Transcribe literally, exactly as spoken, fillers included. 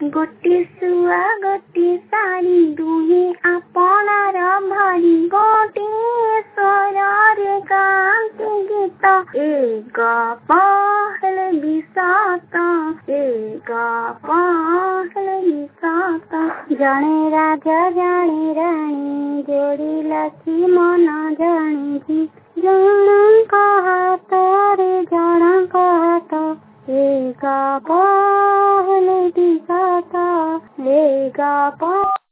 गोटे सुआ गोटे सारी दुहे आपणार भारी गोटे स्वरारे गाते गीत एक पहले बिसात एक पहले बिसात जणे राजा जणे राणी जोड़िला की मन जानी जन हाथ रे जन हाथ एक पहले बिसात एक